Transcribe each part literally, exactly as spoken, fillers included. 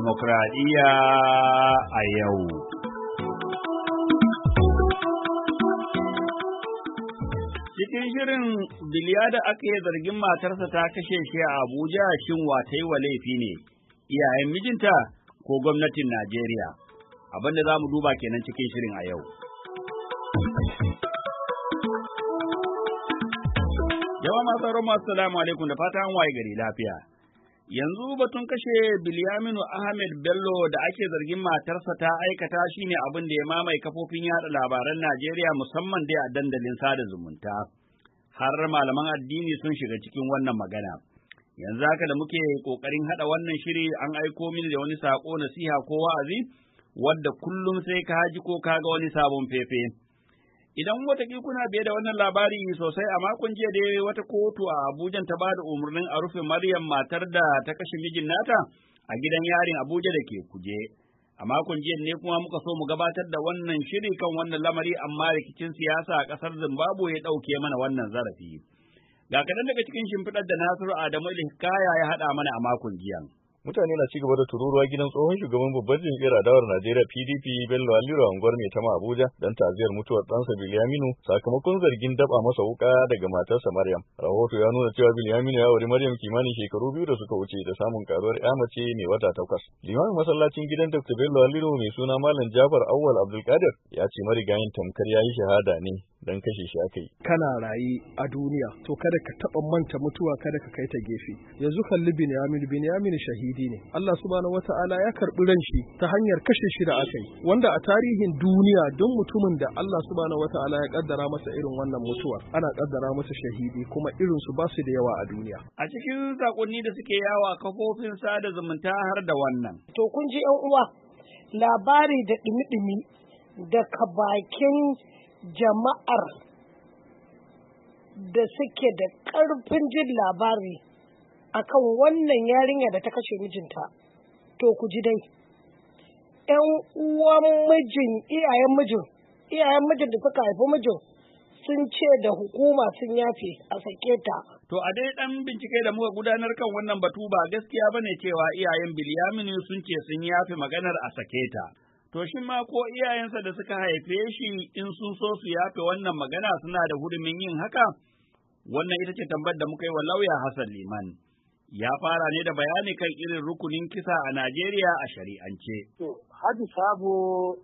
Demokradiyya a yau. Cikin shirin Biliya da aka yi zargin matarsa ta kashe shi a Abuja, shin wa ta yi wa laifi ne, iyayen mijinta ko gwamnatin Najeriya? Abin da za mu duba kenan cikin shirin a yau. Yawa masu sauran masu salamu alaikum da fata an waye gari lafiya. Yanzu batun kashe Bilyaminu Ahmed Bello da ake zargin matarsa ta aikata shine abin da ya mamaye kafofin yada labaran Najeriya, musamman dai a dandalin sada zumunta. Har malaman addini sun shiga cikin wannan magana. Yanzu haka da muke kokarin hada wannan shiri an aiko mini da wani sako nasiha ko wa'azi wadda kullum sai ka haji ko kaga wani sabon fefe. Idan wata kuna biye da wannan labari sosai, a makon jiya dai wata kotu a Abuja ta bada umarnin a rufe Maryam, matar da ta kashe mijin nata, a gidan yarin Abuja da ke Kuje. A makon jiya ne kuma muka so mu gabatar da wannan shiri kan wannan lamari, amma rikicin siyasa a ƙasar Zimbabwe ya ɗauke mana wannan zarafi. Ga kaɗan daga cikin shimfiɗar da Nasiru Adamu Hikaya ya haɗa mana a makon jiya. Mutane na cigaba da tururuwa gidan tsohon shugaban babbar jam'iyyar adawar Najeriya P D P Bello Aliyu Angwar mai tama Abuja dan ta'aziyar mutuwar ɗansa Bilyaminu sakamakon zargin daba masa wuka daga matarsa Maryam. Rahoto ya nuna cewa Bilyaminu ya auri Maryam kimanin shekaru biyu da suka wuce da samun karuwar ƴa mace mai wata takwas. Limamin masallacin gidan Doctor Bello Aliyu mai suna Malam Jafar Awwal Abdulkadir ya ce marigayin tamkar yayi shahada ne dan kashe shi aka yi. Kana rayi a duniya to kada ka taɓa manta mutuwa, kada ka kai ta gefe. Yanzu kalli Binyamin, Binyamin shahidi ne. Allah subhanahu wata'ala ya karɓi ran shi ta hanyar kashe shi da aka yi, wanda a tarihin duniya duk mutumin da Allah subhanahu wata'ala ya kaddara masa irin wannan mutuwa ana kaddara masa shahidi, kuma irin su ba su da yawa a duniya. A cikin sakonni da suke yawa kafofin sada zumunta har da wannan. To kun ji ƴan uwa, labari da ɗumi-ɗumi daga bakin jama'ar da suke da ƙarfin jin labari akan wannan yarinya da ta kashe mijinta. To ku ji dai, ƴan uwan mijin, iyayen mijin, iyayen mijin da suka haifi mijin sun ce da hukuma sun yafe a sake ta. To a dai ɗan bincike da muka gudanar kan wannan batu ba gaskiya bane cewa iyayen Bilyaminu sun ce sun yafe maganar a sake ta. To shi ma ko iyayensa da suka haife shi in sun so su yafe wannan magana suna da hurumin yin haka? Wannan ita ce tambayar da muka yi wa lauya Hassan Liman. Ya fara ne da bayani kan irin rukunin kisa a Najeriya a shari'ance. To, Haji Sabo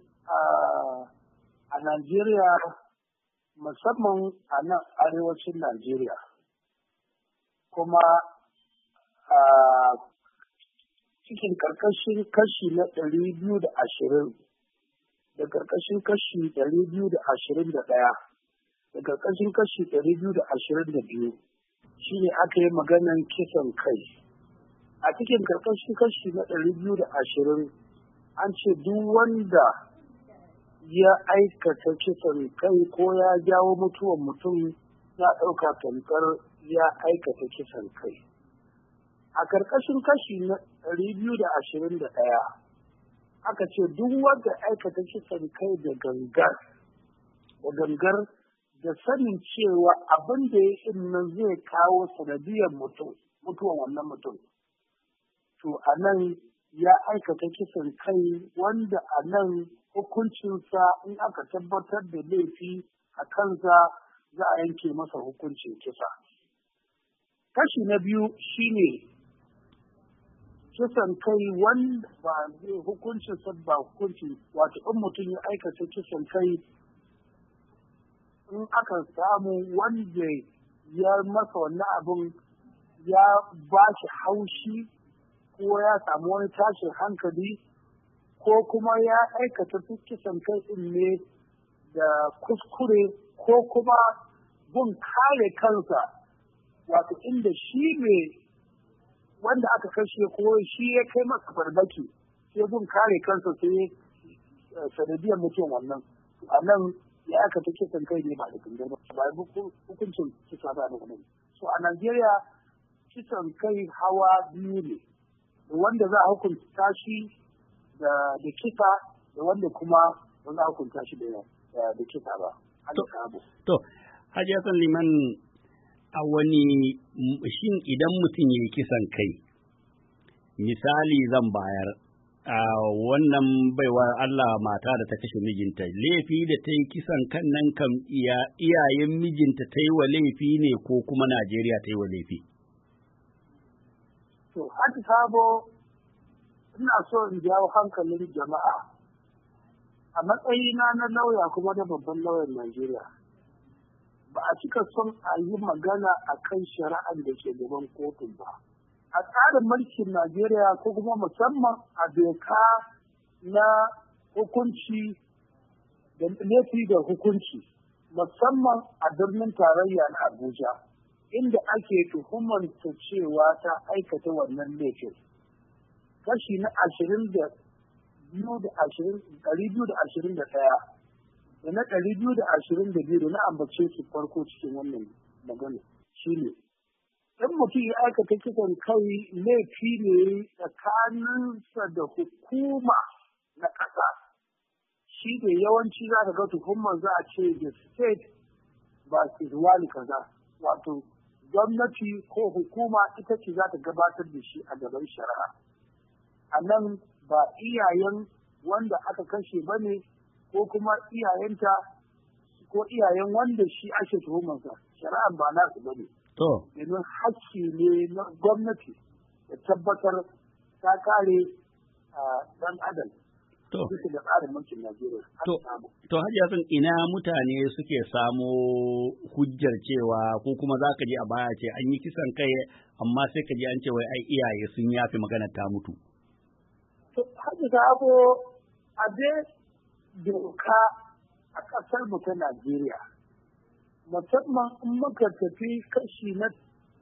a Najeriya, musamman a nan arewacin Najeriya, kuma a cikin karkashin kashi na ɗari biyu da ashirin da karkashin kashi ɗari biyu da ashirin da ɗaya da karkashin kashi ɗari biyu da ashirin da biyu shi ne aka yi maganan kisan kai. A cikin karkashin kashi na ɗari biyu da ashirin an ce duk wanda ya aikata kisan kai ko ya jawo mutuwar mutum ya ɗauka tamkar ya aikata kisan kai. A karkashin kashi na ɗari biyu da ashirin da ɗaya aka ce duk wanda aikata kisan kai da gangar da gangar da sanin cewa abin da ya yi nan zai kawo sanadiyar mutum mutuwan wannan mutum, to a nan ya aikata kisan kai, wanda a nan hukuncinsa in aka tabbatar da laifi a kansa za a yanke masa hukuncin kisa. Kashi na biyu shine kisan kai wanda ba zai hukuncin ba hukunci, wato in mutum ya aikata kisan kai in aka samu wanda ya masa wannan abin ya ba shi haushi ko ya samu wani tashin hankali ko kuma ya aikata kisan kai din ne da kuskure ko kuma gun kare kansa, wato inda shi ne wanda aka kashe ko shi ya kai masa farmaki sai gun kare kansa sai sanadiyar mutum wannan, a nan ya aka ta kisan kai ne ba da gangan ba hukuncin kisa ba da wani. So a Najeriya kisan kai hawa biyu ne, da wanda za a hukunta shi da kisa da wanda kuma ba za a hukunta shi da kisa ba. To, Hajji Hassan Liman, a wani shin idan mutum ya yi kisan kai, misali zan bayar, Uh, wannan baiwa Allah mata da ta kashe mijinta laifi da ta yi kisan kan nan kam iya, iyayen mijinta ta yi wa laifi ne ko kuma Najeriya ta yi wa laifi? To, haka sabo ina so in jawo hankalin jama'a a matsayina na lauya kuma da babban lauyan Najeriya. Ba a cika son a yi magana a kan shari'ar da ke gaban kotun ba. A tsarin mulkin Najeriya ko kuma musamman a doka na hukunci da laifi da hukunci musamman a birnin tarayya na Abuja inda ake tuhumar ta cewa ta aikata wannan laifin. Kashi na ashirin da biyu da ashirin ɗari biyu da ashirin da ɗaya da na ɗari biyu da ashirin da biyu da na ambace su farko cikin wannan magana shi ne. In mutum ya aikata kisan kai laifi ne tsakaninsa da hukuma na ƙasa, shi ne yawanci za ka ga tuhumar za a ce da state ba su ruwali kaza, wato gwamnati ko hukuma ita ce za ta gabatar da shi a gaban shari'a. A nan ba iyayen wanda aka kashe ba ne ko kuma iyayenta ko iyayen wanda shi ake tuhumarsa, shari'a ba nasu ba ne. Domin hakki ne na gwamnati da tabbatar ta kare ɗan adam bisa da tsarin mulkin Najeriya. To, Hajiya sun ina mutane suke samo hujjar cewa ko kuma za ka je a baya ce an yi kisan kai amma sai ka je an ce wai ai iyaye sun yafi magana ta mutu. To, Hajiya abu a dai doka a ƙasar mu ta Najeriya. Musamman in muka tafi kashi na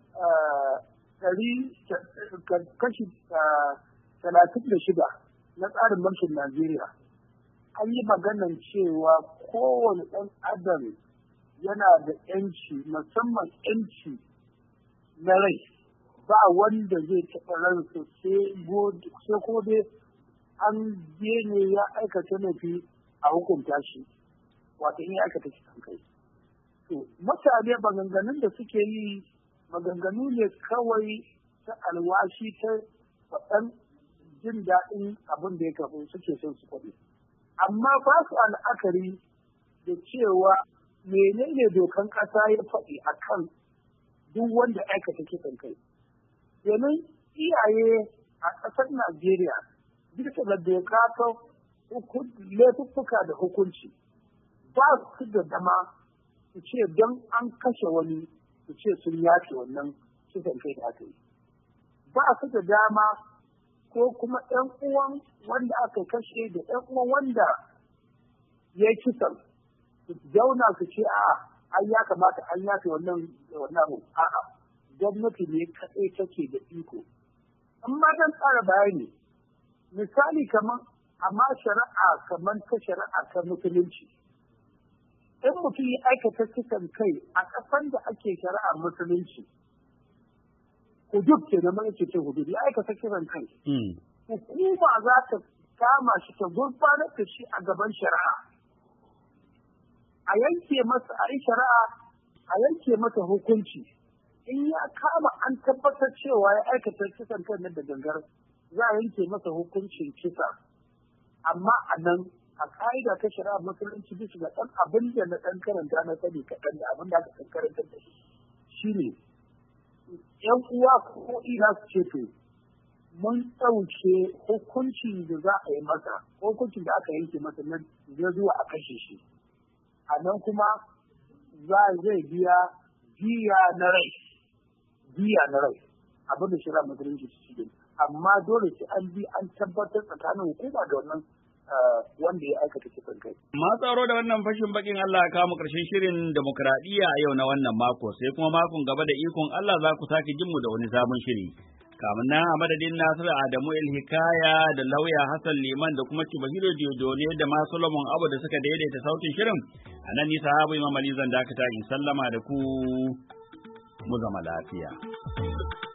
ɗari kashi talatin da shida na tsarin mulkin Najeriya an yi maganan cewa kowane ɗan adam yana da ‘yanci musamman ‘yanci na rai ba wanda zai taɓa ransa sai ko dai an ne ya aikata laifi a hukunta shi wato in ya aikata kisan kai. To, mutane maganganun da suke yi maganganu ne kawai ta alwashi ta faɗan jin daɗin abin da ya kafu suke son su faɗi. Amma ba su al'akari da cewa menene dokan ƙasa ya faɗi a kan duk wanda aikata kisan kai. Domin iyaye a ƙasar Najeriya bisa da doka ta laifuffuka da hukunci ba su da dama su ce don an kashe wani su ce sun yafe wannan kisan kai da aka yi. Ba su da dama ko kuma ‘yan uwan wanda aka kashe da ‘yan uwan wanda ya kisan su zauna su ce a an ya kamata an yafe wannan wannan abu. A'a, gwamnati ne kaɗai take da iko. Amma don tsara bayani, misali kamar amma shari'a kamar ta shari'a ta musulunci. In mutum ya aikata kisan kai a ƙasar da ake shari'ar musulunci, hudud ke da mai ce hudud ya aikata kisan kai, hukuma za ta kama shi ta gurfanar da shi a gaban shari'a, a yanke masa a yi shari'a a yanke masa hukunci. In ya kama an tabbatar cewa ya aikata kisan kai na da gangar, za a yanke masa hukuncin kisa. Amma a nan a ƙa'ida ta shari'a musulunci bisa ga ɗan abin da na ɗan karanta na sani kaɗan da abin da aka ɗan karanta da shi ne ‘yan uwa ko ina su ce to mun ɗauke hukuncin da za a yi masa hukuncin da aka yanke masa na zai zuwa a kashe shi a nan kuma za zai biya biya na rai biya na rai abin da shari'a musulunci su ce amma dole sai an bi an tabbatar tsakanin hukuma da wannan wanda ya aikata kisan kai. Ma tsaro da wannan fashin bakin Allah ya kawo karshen shirin demokradiyya a yau na wannan mako sai kuma makon gaba da ikon Allah za ku sake jin mu da wani sabon shiri. Kamun nan a madadin Nasiru Adamu El Hikaya da lauya Hassan Liman da kuma Kibahiro Diodone da ma Solomon Abu da suka daidaita sautin shirin. A nan ni sahabu Imam Ali zan dakata in sallama da ku mu zama lafiya.